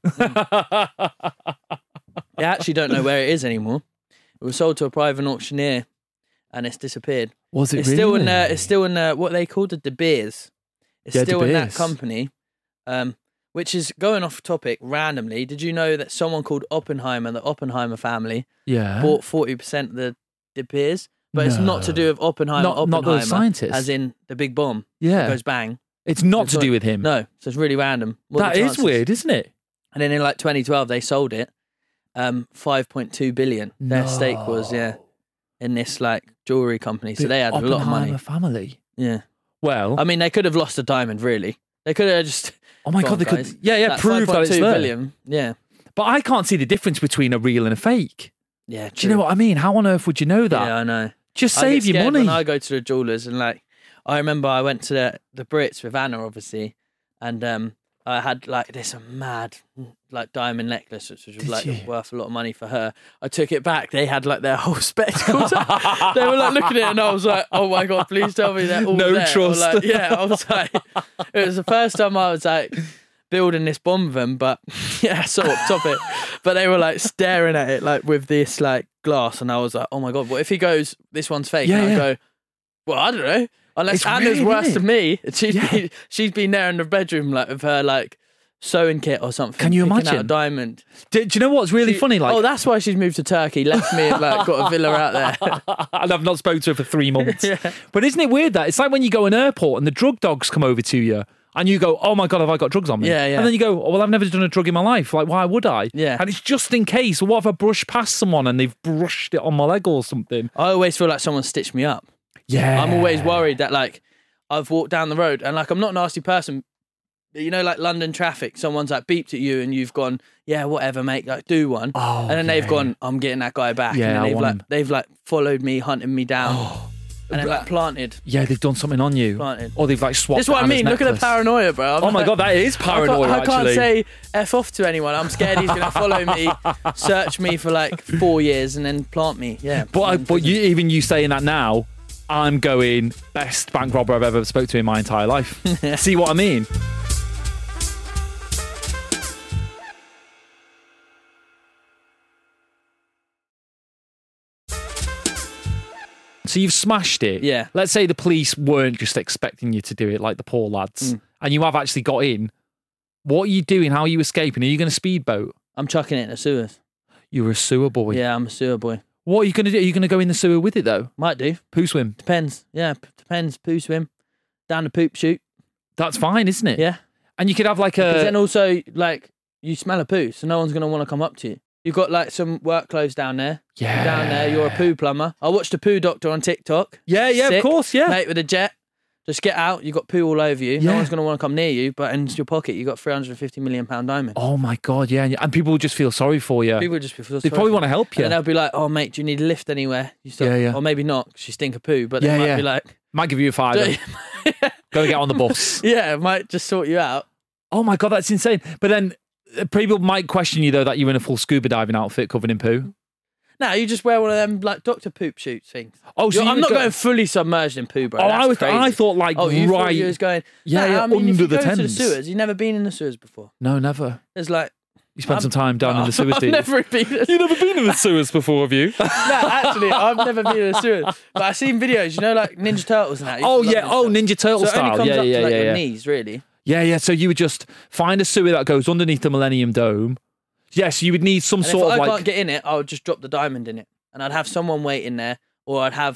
I actually don't know where it is anymore. It was sold to a private auctioneer and it's disappeared. Was it It's really? still in uh, it's still in uh, what they called the De Beers. It's Yeah, De still in that Beers. company. Um, which is going off topic randomly. Did you know that someone called Oppenheimer, the Oppenheimer family, yeah. bought forty percent of the De Beers? But it's not to do with Oppenheimer. Not- not the Oppenheimer, scientist. as in the big bomb. Yeah. Goes bang. It's not It's to like- do with him. No, so it's really random. What are That the is chances? weird, isn't it? And then in like twenty twelve, they sold it. Um, five point two billion. Their stake was yeah, in this like jewelry company. So The they had a lot of Oppenheimer money. family. Yeah. Well, I mean, they could have lost a diamond. Really, they could have just. oh my Go god, on, they guys. could. Yeah, yeah, That prove that it's five point two there. billion. Yeah. But I can't see the difference between a real and a fake. Yeah. Do you know what I mean? How on earth would you know that? Yeah, I know. Just I get save your scared money. when I go to the jewelers and like, I remember I went to the the Brits with Anna, obviously, and um, I had like this mad like diamond necklace, which was Did like you? worth a lot of money for her. I took it back. They had like their whole spectacles. They were like looking at it, and I was like, "Oh my god, please tell me they're all No there." Or, trust. like, yeah, I was like, it was the first time I was like building this bomb with them, but yeah, sort of top it. But they were like staring at it like with this like glass, and I was like, "Oh my god, what if he goes, this one's fake?" Yeah, and I yeah. go, "Well, I don't know." Unless It's Anna's weird, worse isn't than me, she's Yeah. been, she's been there in the bedroom like with her like sewing kit or something. Can you picking out imagine? a diamond? do, do you know what's really She- funny? Like, oh, that's why she's moved to Turkey. Left me and like got a villa out there. and I've not spoken to her for three months. Yeah. But isn't it weird that it's like when you go in an airport and the drug dogs come over to you and you go, "Oh my god, have I got drugs on me?" Yeah, yeah. And then you go, "Oh, well, I've never done a drug in my life. Like, why would I?" Yeah. And it's just in case. What if I brush past someone and they've brushed it on my leg or something? I always feel like someone stitched me up. Yeah. I'm always worried that like I've walked down the road and like I'm not a nasty person. But, you know, like London traffic, someone's like beeped at you and you've gone, "Yeah, whatever, mate, like do one." Oh, and then they've yeah. gone, "I'm getting that guy back." Yeah, and then I they've want like him. they've like followed me, hunted me down, and then like planted. Yeah, they've done something on you. Planted. Or they've like swapped This is what I Anna's mean. Look at the necklace. paranoia, bro. I'm Oh my like- god, that is paranoia. I can't, I can't actually. say F off to anyone. I'm scared he's going to follow me, search me for like four years and then plant me. Yeah. But I, In but prison. you, even you saying that now, I'm going best bank robber I've ever spoke to in my entire life. See what I mean? So you've smashed it. Yeah. Let's say the police weren't just expecting you to do it like the poor lads, Mm. and you have actually got in. What are you doing? How are you escaping? Are you going to speedboat? I'm chucking it in the sewers. You're a sewer boy. Yeah, I'm a sewer boy. What are you going to do? Are you going to go in the sewer with it though? Might do. Poo swim. Depends. Yeah, p- depends. Poo swim. Down the poop chute. That's fine, isn't it? Yeah. And you could have like Because a. then also, like, you smell a poo, so no one's going to want to come up to you. You've got like some work clothes down there. Yeah. You're down there, you're a poo plumber. I watched a poo doctor on TikTok. Yeah, yeah, Sick. of course, yeah. Mate with a jet. Just get out, you got poo all over you. No Yeah. one's going to want to come near you, but in your pocket, you got three hundred fifty million pound diamond. Oh my god, yeah, and- and people will just feel sorry for you. People just feel they probably want to help you. And they'll be like, "Oh, mate, do you need a lift anywhere?" You still, Yeah, yeah. Or maybe not, 'cause you stink of poo, but they Yeah, might yeah. be like, Might give you a five. Go get on the bus. yeah, it might just sort you out. Oh my god, that's insane. But then uh, people might question you though that you're in a full scuba diving outfit covered in poo. No, you just wear one of them like doctor poop shoots things. Oh, so You're- you I'm would not go- going fully submerged in poo, bro. Oh, That's I was. crazy. I thought like Oh, you thought right. you was going. Yeah, Nah, yeah, I mean, if under you the go to the Thames. sewers, you've never been in the sewers before. No, never. There's like You spent I'm- some time down in the sewers, I've did you? never been. You've never been in the sewers before, have you? No, actually, I've never been in the sewers. But I've seen videos, you know, like Ninja Turtles and that. I used Oh to love yeah. this Oh, stuff. Ninja Turtle So it style. only comes Yeah, up yeah, to like yeah, your yeah. knees, really. Yeah, yeah. So you would just find a sewer that goes underneath the Millennium Dome. Yes, you would need some And sort if of I like. can't get in it, I would just drop the diamond in it, and I'd have someone waiting there, or I'd have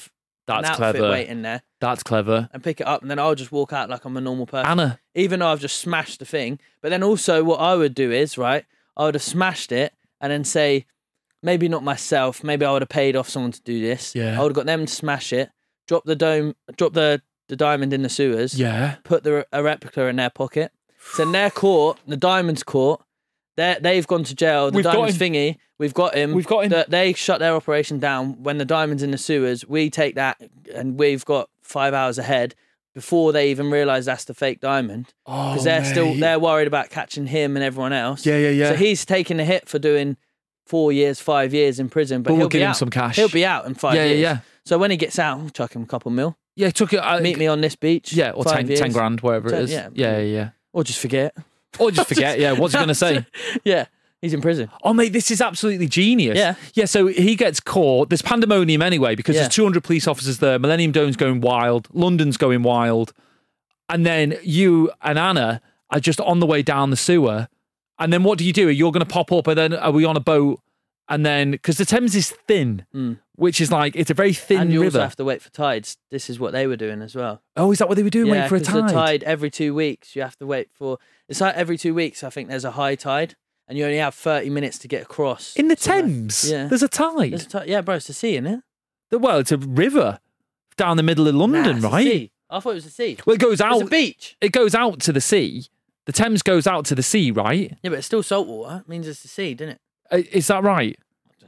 That's an outfit clever. weight in there That's clever. and pick it up, and then I'll just walk out like I'm a normal person. Anna. Even though I've just smashed the thing. But then also what I would do is, right, I would have smashed it and then say, maybe not myself, maybe I would have paid off someone to do this. Yeah. I would have got them to smash it, drop the dome, drop the, the diamond in the sewers, Yeah. put the a replica in their pocket. So in their court, the diamond's court, they they've gone to jail. The We've got diamond's him. thingy, we've got him. We've got him. The, they shut their operation down. When the diamond's in the sewers, we take that and we've got five hours ahead before they even realise that's the fake diamond. Oh, Because they're still mate. they're worried about catching him and everyone else. Yeah, yeah, yeah. So he's taking a hit for doing four years, five years in prison, but, But we'll he'll give be him out. some cash. He'll be out in five Yeah, yeah, years. yeah. So when he gets out, I'll chuck him a couple mil. Yeah, took it. Uh, Meet me on this beach. Yeah, or five ten, years. ten grand, wherever Ten- it is. yeah. Yeah, yeah, yeah. Or just forget. Or just forget. Yeah, what's he going to say? Yeah, he's in prison. Oh, mate, this is absolutely genius. Yeah. Yeah, so he gets caught. There's pandemonium anyway because Yeah. there's two hundred police officers there. Millennium Dome's going wild. London's going wild. And then you and Anna are just on the way down the sewer. And then what do you do? You're going to pop up and then are we on a boat? And then, because the Thames is thin, Mm. which is like, it's a very thin And you river. also have to wait for tides. This is what they were doing as well. Oh, is that what they were doing? Yeah, Wait for a 'cause tide? the tide every two weeks. You have to wait for. It's like every two weeks. I think there's a high tide, and you only have thirty minutes to get across. In the somewhere. Thames? Yeah. There's a tide? There's a tide. Yeah, bro, it's the sea, isn't it? Well, it's a river down the middle of Nah, London, it's the right? sea. I thought it was the sea. Well, it goes out. It's a beach. It goes out to the sea. The Thames goes out to the sea, right? Yeah, but it's still salt water. It means it's the sea, didn't it? Uh, Is that right?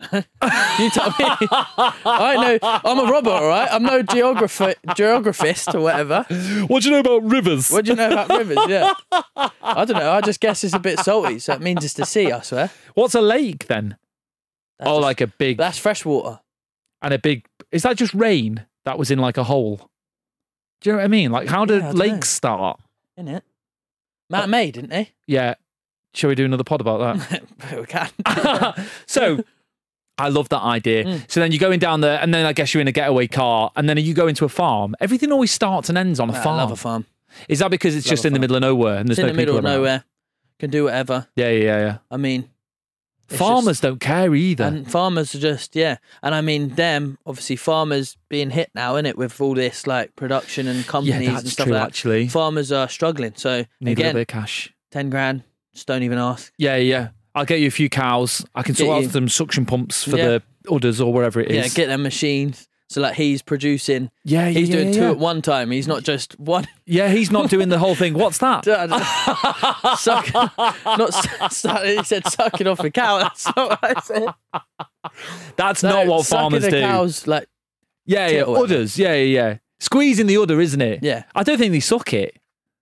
You tell me. I know. I'm a robber, all right? I'm no geographer, geographist or whatever. What do you know about rivers? What do you know about rivers? Yeah. I don't know. I just guess it's a bit salty, so it means it's the sea, I swear. What's a lake then? That's oh, just- like a big That's fresh water. and a big. Is that just rain that was in like a hole? Do you know what I mean? Like, how did Yeah, I don't lakes start? Isn't it? Man made, didn't they? Yeah. Shall we do another pod about that? we can. So, I love that idea. Mm. So then you're going down there, and then I guess you're in a getaway car, and then you go into a farm. Everything always starts and ends on a I farm. love a farm. Is that because it's Love just a in the farm. middle of nowhere and there's It's in no the middle of people around? nowhere. Can do whatever. Yeah, yeah, yeah. I mean, it's Farmers don't care either. just- and farmers are just yeah. And I mean, them obviously farmers being hit now, innit, with all this like production and yeah, companies that's and stuff true. like that. Actually, Farmers are struggling. So need a again, little bit of cash. ten grand. Just don't even ask. Yeah, yeah. I'll get you a few cows. I can sort Get out you- some suction pumps for Yeah. the udders or wherever it is. Yeah, get them machines. So like he's producing. yeah, yeah, He's yeah, doing two yeah. at one time. He's not just one. Yeah, he's not doing the whole thing. What's that? Suck, not s- suck, he said sucking off a cow. That's not what I said. That's No, not what sucking farmers a do. cow's like Yeah, yeah. tit or whatever. Udders. Yeah, yeah, yeah. Squeezing the udder, isn't it? yeah. I don't think they suck it.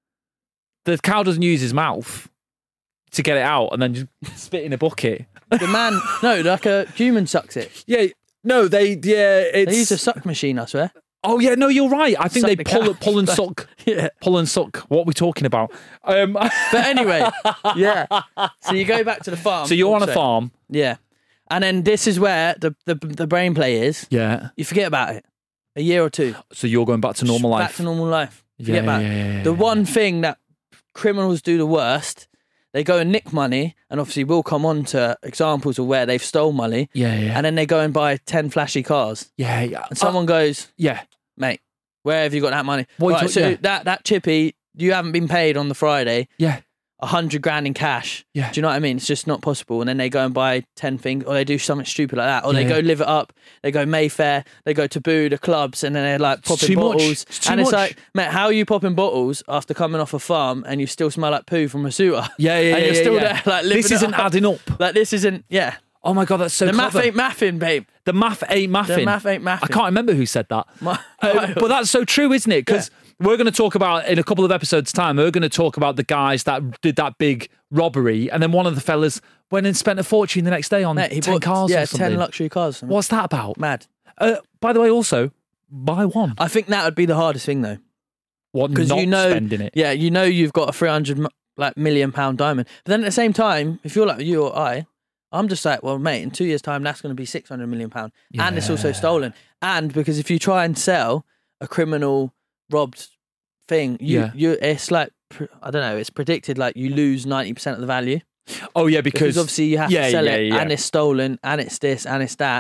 The cow doesn't use his mouth to get it out and then just spit in a bucket. The man, no, like a human sucks it. Yeah, no, they, yeah, it's. They use a suck machine, I swear. Oh yeah, no, you're right. I think Suck they the pull, cow. pull and suck, Yeah. pull and suck. What are we talking about? Um, But anyway, yeah. So you go back to the farm. so you're on a also. farm. Yeah. And then this is where the, the, the brain play is. Yeah. You forget about it. A year or two. So you're going back to normal life. Back to normal life. yeah, Forget about yeah, it. yeah, yeah, The yeah. one thing that criminals do the worst, they go and nick money, and obviously we'll come on to examples of where they've stole money, Yeah, yeah, and then they go and buy ten flashy cars. yeah, yeah. And someone goes, yeah. mate, where have you got that money? What you Right, talk- so yeah. that, that chippy, you haven't been paid on the Friday, Yeah, a hundred grand in cash. yeah. Do you know what I mean? It's just not possible. And then they go and buy ten things, or they do something stupid like that, or they Yeah. go live it up. They go Mayfair, they go Taboo, the clubs, and then they're like popping too much. bottles. It's too and it's much. like, mate, how are you popping bottles after coming off a farm and you still smell like poo from a suitor? Yeah, yeah, and yeah, you're yeah, still yeah. there, like living This it isn't up. adding up. Like this isn't, yeah. Oh my god, that's so The clever. math ain't mathing, babe. the math ain't mathing. The math ain't mathing. I can't remember who said that. My- Uh, but that's so true, isn't it? Because we're going to talk about, in a couple of episodes' time, we're going to talk about the guys that did that big robbery, and then one of the fellas went and spent a fortune the next day on Mate, he ten bought, cars yeah, or something. ten luxury cars. Something. What's that about? Mad. Uh, by the way, also, buy one. I think that would be the hardest thing though. What, Because not you know, spending it? yeah, you know you've got a three hundred m- like million pound diamond, but then at the same time, if you're like you or I, I'm just like, well, mate, in two years' time, that's going to be six hundred million pound, and it's also Yeah. stolen. And because if you try and sell a criminal robbed thing, you, Yeah. you, it's like pr- I don't know, it's predicted like you lose ninety percent of the value Oh, yeah, because, because... obviously you have yeah, to sell yeah, it, yeah. and it's stolen, and it's this, and it's that.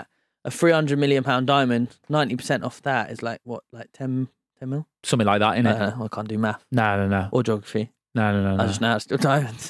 a three hundred million pound diamond, ninety percent off that is like what, like ten, ten mil? Something like that, I, innit? don't know, I can't do math No, no, no. or geography. No, no, no, no. I just know how to steal diamonds.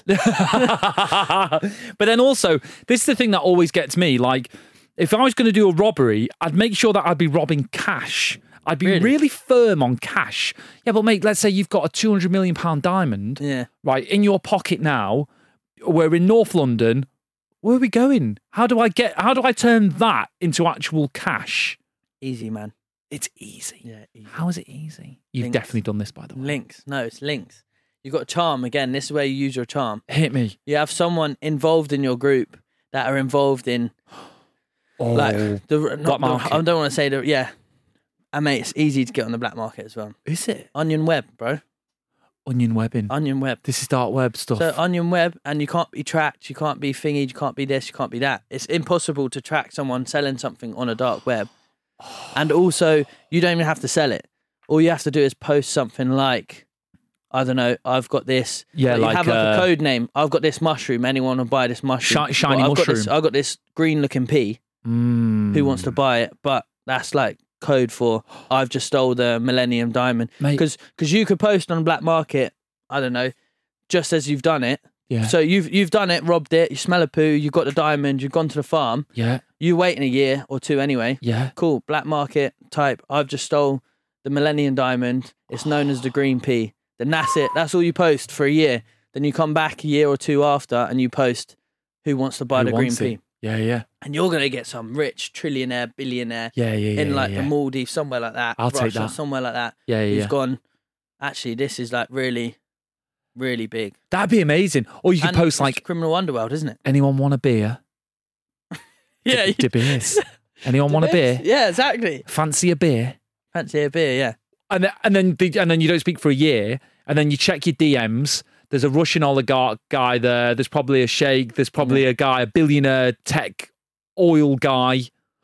But then also, this is the thing that always gets me. Like, if I was going to do a robbery, I'd make sure that I'd be robbing cash. I'd be Really? really firm on cash. Yeah, but mate, let's say you've got a two hundred million pound diamond, Yeah. right, in your pocket now. We're in North London. Where are we going? How do I get, how do I turn that into actual cash? Easy, man. It's easy. Yeah, easy. How is it easy? You've Links. definitely done this, by the way. Links. No, it's links. You've got a charm. Again, this is where you use your charm. Hit me. You have someone involved in your group that are involved in, Oh, like, the, not black the- market. I don't want to say the, yeah. And mate, it's easy to get on the black market as well. Is it? Onion web, bro. Onion webbing. Onion web. This is dark web stuff. So onion web, and you can't be tracked, you can't be thingied, you can't be this, you can't be that. It's impossible to track someone selling something on a dark web. And also, you don't even have to sell it. All you have to do is post something like, I don't know, I've got this. Yeah, you like, have like uh, a code name. I've got this mushroom. Anyone will buy this mushroom? Shi- shiny Or I've Got this, mushroom. I've got this green looking pea. Mm. Who wants to buy it? But that's like code for I've just stole the Millennium Diamond. Mate. Because because you could post on black market, I don't know, just as you've done it. Yeah. So you've you've done it, robbed it, you smell a poo, you've got the diamond, you've gone to the farm, Yeah. you wait in a year or two anyway. Yeah. Cool, black market type, I've just stole the Millennium Diamond, it's known as the green pea. Then that's it, that's all you post for a year. Then you come back a year or two after and you post who wants to buy Who the green wants pea. it? Yeah, yeah. And you're going to get some rich trillionaire, billionaire Yeah, yeah, yeah. in like yeah. the Maldives, somewhere like that. I'll take Russia, that. somewhere like that. Yeah, yeah, Who's yeah. gone, actually, this is like really, really big. That'd be amazing. Or you could And post it's like, criminal underworld, isn't it? anyone want a beer? Yeah. De Beers. Anyone want a beer? Yeah, exactly. Fancy a beer? Fancy a beer, yeah. And then, and then the, and then you don't speak for a year, and then you check your D Ms. There's a Russian oligarch guy there. There's probably a sheikh. There's probably a guy, a billionaire tech oil guy.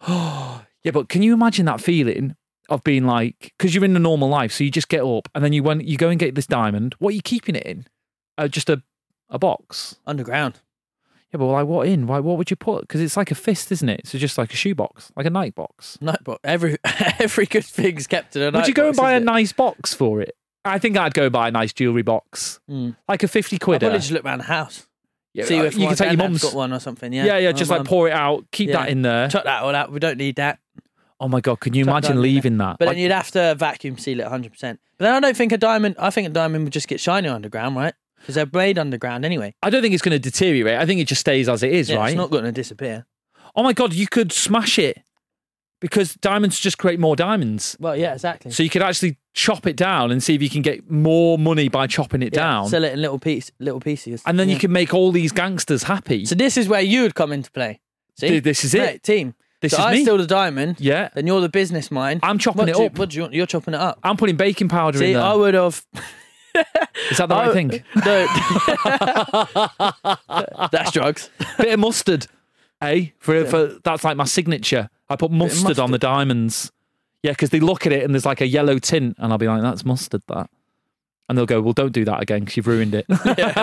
Yeah, but can you imagine that feeling of being like, because you're in the normal life, so you just get up and then you went, you go and get this diamond. What are you keeping it in? Uh, just a a box. Underground. Yeah, but like what in? Why? What would you put? Because it's like a fist, isn't it? So just like a shoebox, like a night box. Nightbox. Every every good thing's kept in a Would you go and nightbox, buy a isn't it? nice box for it? I think I'd go buy a nice jewellery box, Mm. like a fifty I'd quid. probably just look around the house. Yeah, See uh, if you my can take your granddad's mum's. got one or something. Yeah, Yeah, yeah, My just like mum. pour it out, keep Yeah. that in there. Chuck that all out. We don't need that. Oh my god, can you Chuck imagine that in there. leaving that? But Like, then you'd have to vacuum seal it one hundred percent. But then I don't think a diamond, I think a diamond would just get shiny underground, right? Because they're made underground anyway. I don't think it's going to deteriorate. I think it just stays as it is, Yeah, right? It's not going to disappear. Oh my god, you could smash it because diamonds just create more diamonds. Well, yeah, exactly. So you could actually chop it down and see if you can get more money by chopping it Yeah, down, Sell it in little piece, little pieces. and then Yeah. you can make all these gangsters happy. So this is where you would come into play. See, Dude, this is it. Mate, team. This so is I me. steal the diamond. Yeah, Then you're the business mind. I'm chopping what it do you- up. What do you want? You're chopping it up. I'm putting baking powder See, in there. I would have. Is that the right I- thing? No. That's drugs. Bit of mustard, eh? For, for that's like my signature. I put mustard, on the mustard. diamonds. Yeah, because they look at it and there's like a yellow tint, and I'll be like, "That's mustard, that." And they'll go, "Well, don't do that again because you've ruined it."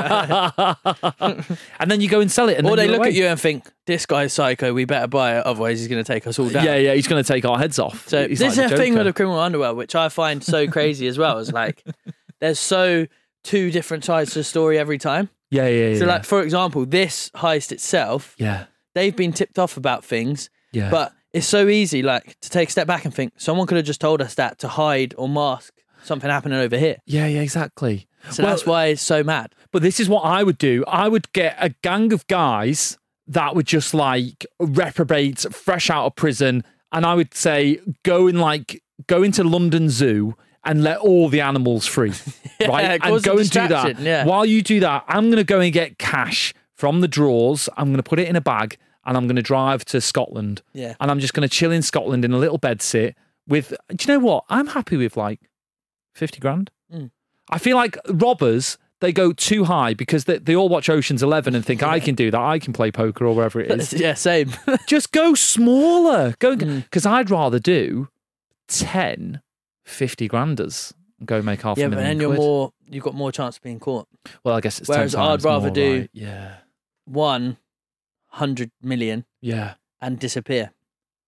And then you go and sell it, and Or then they you're look away. at you and think, "This guy's psycho. We better buy it, otherwise he's going to take us all down." Yeah, yeah, he's going to take our heads off. So He's this like is the a thing Joker. with the criminal underworld, which I find so crazy as well. Is like there's so two different sides to the story every time. Yeah, yeah, yeah. So, like for example, this heist itself, yeah, they've been tipped off about things, yeah. but it's so easy, like to take a step back and think someone could have just told us that to hide or mask something happening over here. yeah, yeah, exactly. So Well, that's why it's so mad. But this is what I would do. I would get a gang of guys that would just like reprobates fresh out of prison, and I would say go and like go into London Zoo and let all the animals free, Yeah, right? cause And go a and do that. distraction, yeah. While you do that, I'm going to go and get cash from the drawers. I'm going to put it in a bag, and I'm going to drive to Scotland. Yeah. And I'm just going to chill in Scotland in a little bed sit with. Do you know what? I'm happy with like fifty grand. Mm. I feel like robbers, they go too high because they, they all watch Ocean's Eleven and think, I can do that. I can play poker or wherever it is. Yeah, same. Just go smaller. Go Mm. Because I'd rather do ten, fifty granders and go make half Yeah, a but million then you're quid. more. You've got more chance of being caught. Well, I guess it's Whereas ten I'd times rather more, do- right? Yeah. One hundred million Yeah. and disappear.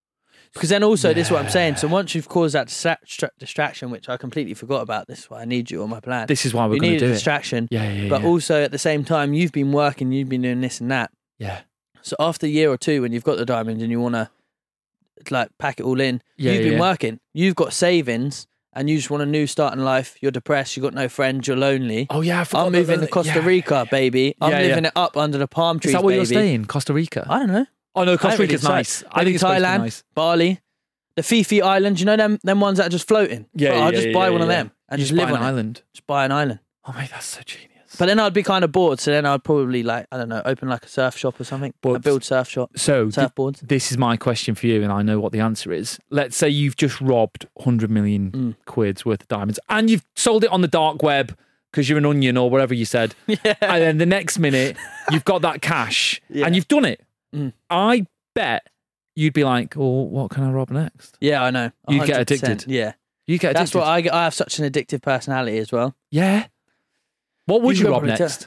Because then also, this is what I'm saying. So once you've caused that distra- distraction, which I completely forgot about, this is why I need you on my plan. This is why we're you going to need do a it. distraction. Yeah, yeah, But yeah. also at the same time, you've been working, you've been doing this and that. Yeah. So after a year or two, when you've got the diamond and you want to like pack it all in, Yeah, you've yeah, been yeah. working, you've got savings, and you just want a new start in life. You're depressed, you've got no friends, you're lonely. Oh, yeah. I forgot I'm that- moving that- to Costa yeah. Rica, baby. I'm Yeah, living yeah. it up under the palm trees, Is that where baby. you're staying? Costa Rica? I don't know. Oh, no, I Costa haven't really Rica's decided. nice. I Maybe think it's supposed to be Thailand, nice. Bali, the Fifi Islands. You know them them ones that are just floating. Yeah, But yeah, I'll just yeah, buy yeah, one of yeah. them and You just buy live an on it. island. Just buy an island. Oh, mate, that's so genius. But then I'd be kind of bored. So then I'd probably like I don't know, open like a surf shop or something. But- I build surf shop, So, th- surfboards. this is my question for you, and I know what the answer is. Let's say you've just robbed one hundred million Mm. quid's worth of diamonds, and you've sold it on the dark web because you're an onion or whatever you said. Yeah. And then the next minute, you've got that cash, Yeah. and you've done it. Mm. I bet you'd be like, well, what can I rob next? Yeah, I know. You'd get one hundred percent. addicted. Yeah, You get that's addicted. what I get. I have such an addictive personality as well. Yeah. What would You you, could rob probably tell. next?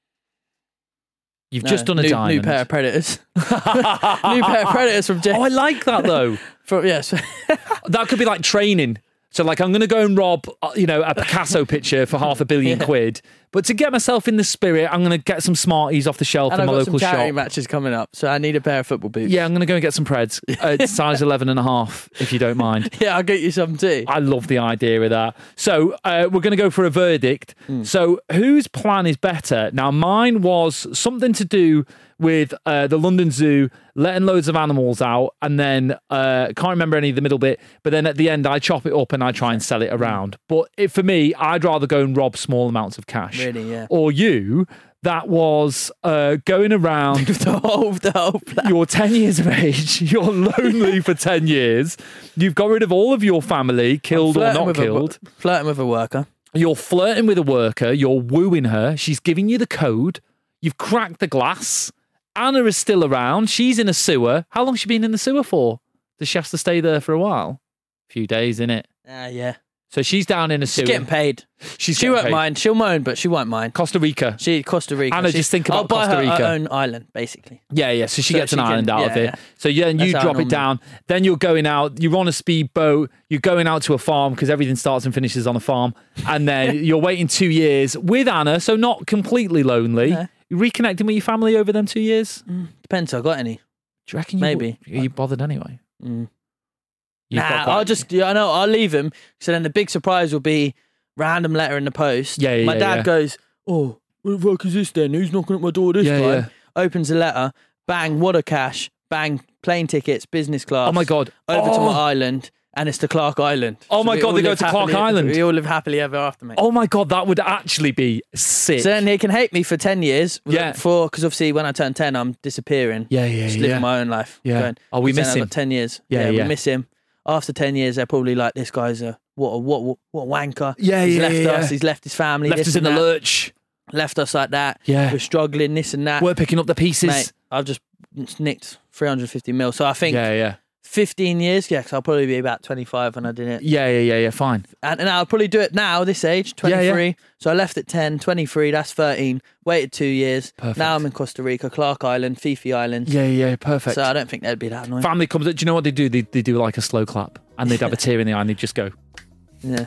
You've No, just done a new, diamond. New pair of Predators. new pair of Predators from Jay. Oh, I like that though. From, yes. That could be like training. So, like, I'm going to go and rob, uh, you know, a Picasso picture for half a billion Yeah. quid. But to get myself in the spirit, I'm going to get some Smarties off the shelf And in I've my got some local charity shop. matches coming up, so I need a pair of football boots. Yeah, I'm going to go and get some Preds. Uh, size eleven and a half, if you don't mind. Yeah, I'll get you some too. I love the idea of that. So, uh, we're going to go for a verdict. Hmm. So, whose plan is better? Now, mine was something to do with uh, the London Zoo letting loads of animals out, and then uh, can't remember any of the middle bit. But then at the end, I chop it up and I try and sell it around. But it, for me, I'd rather go and rob small amounts of cash. Really, yeah. Or you, that was uh, going around. the whole, the whole plan. You're ten years of age. You're lonely for ten years. You've got rid of all of your family, killed or Flirting not with a- killed. flirting with a worker. You're flirting with a worker. You're wooing her. She's giving you the code. You've cracked the glass. Anna is still around. She's in a sewer. How long has she been in the sewer for? Does she have to stay there for a while? A few days, innit? Ah, yeah. So she's down in a She's sewer. getting paid. She's She getting won't paid. mind. She'll moan, but she won't mind. Costa Rica. She Costa Rica. Anna, She- just think about I'll buy Costa her Rica. her own island, basically. Yeah, yeah. So she So gets she an can- island out yeah, of it. yeah. So yeah, and you That's how drop it normally- down. Then you're going out. You're on a speedboat. You're going out to a farm because everything starts and finishes on a farm. And then you're waiting two years with Anna, so not completely lonely. Yeah. You're reconnecting with your family over them two years. Depends if I got any. Do you reckon? You Maybe. Are you bothered anyway? Mm. You've Nah, got quite- I'll just, yeah, I know, I'll leave him. So then the big surprise will be random letter in the post. Yeah, yeah, My dad yeah. goes, oh, what the fuck is this then? Who's knocking at my door this Yeah, time? yeah. Opens the letter, bang, what a cash, bang, plane tickets, business class. Oh my God. Over to Oh. my island, and it's the Clark Island. Oh my we God, all they go live to Clark happily- Island. We all live happily ever after, mate. Oh my God, that would actually be sick. So then he can hate me for ten years. Yeah. For because obviously when I turn ten, I'm disappearing. Yeah, yeah, Just yeah. living my own life. Yeah. Going, Oh, we "Because then miss I've him." got ten years. Yeah, we yeah. miss him. After ten years, they're probably like, this guy's a what a what what, what a wanker. Yeah, he's yeah, left yeah, us. yeah. He's left his family. Left this us in and the that. lurch. Left us like that. Yeah. We're struggling. This and that. We're picking up the pieces. Mate, I've just nicked three hundred fifty mil. So I think Yeah, yeah. fifteen years. Yeah, because I'll probably be about twenty-five when I did it. Yeah, yeah, yeah, yeah, fine. And, and I'll probably do it now, this age, Yeah, yeah. twenty-three. So I left at ten, twenty-three, that's thirteen. Waited two years. Perfect. Now I'm in Costa Rica, Clark Island, Fifi Islands. Yeah, yeah, perfect. So I don't think that'd be that annoying. Family comes. Do you know what they do? They, they do like a slow clap, and they'd have a tear in the eye, and they'd just go. Yeah.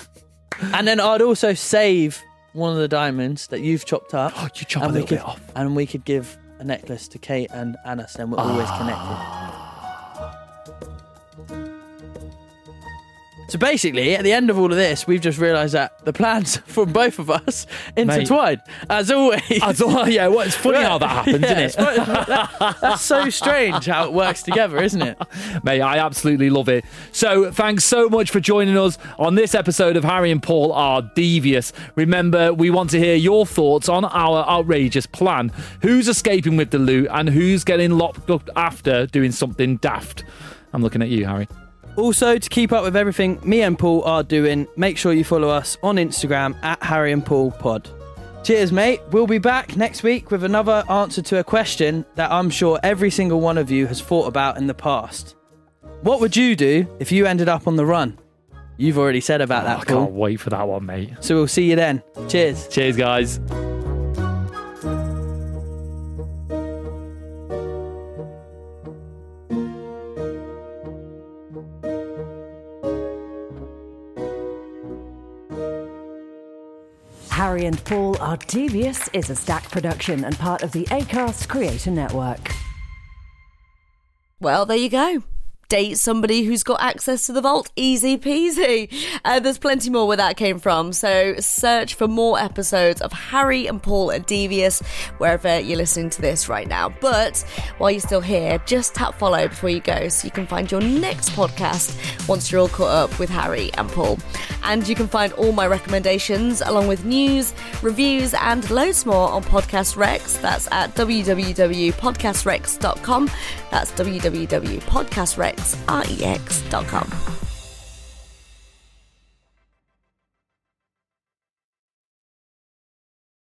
And then I'd also save one of the diamonds that you've chopped up. Oh, you chop a and we little could, bit off. And we could give a necklace to Kate and Anna, so then we're always Ah. connected. So basically, at the end of all of this, we've just realised that the plans from both of us intertwined, as always. That's all, yeah, well, it's funny how that happens, Yeah, isn't it? it's- that- that's so strange how it works together, isn't it? Mate, I absolutely love it. So thanks so much for joining us on this episode of Harry and Paul Are Devious. Remember, we want to hear your thoughts on our outrageous plan. Who's escaping with the loot and who's getting locked up after doing something daft? I'm looking at you, Harry. Also, to keep up with everything me and Paul are doing, make sure you follow us on Instagram at Harry and Paul Pod. Cheers, mate. We'll be back next week with another answer to a question that I'm sure every single one of you has thought about in the past. What would you do if you ended up on the run? You've already said about Oh, I that, Paul. can't wait for that one, mate. So we'll see you then. Cheers. Cheers, guys. Our Devious is a Stack production and part of the Acast Creator Network. Well, there you go. Date somebody who's got access to the vault. Easy peasy. Uh, there's plenty more where that came from. So search for more episodes of Harry and Paul are Devious wherever you're listening to this right now. But while you're still here, just tap follow before you go so you can find your next podcast once you're all caught up with Harry and Paul. And you can find all my recommendations along with news, reviews and loads more on Podcast Rex. That's at w w w dot podcast rex dot com. That's w w w dot podcast rex dot com.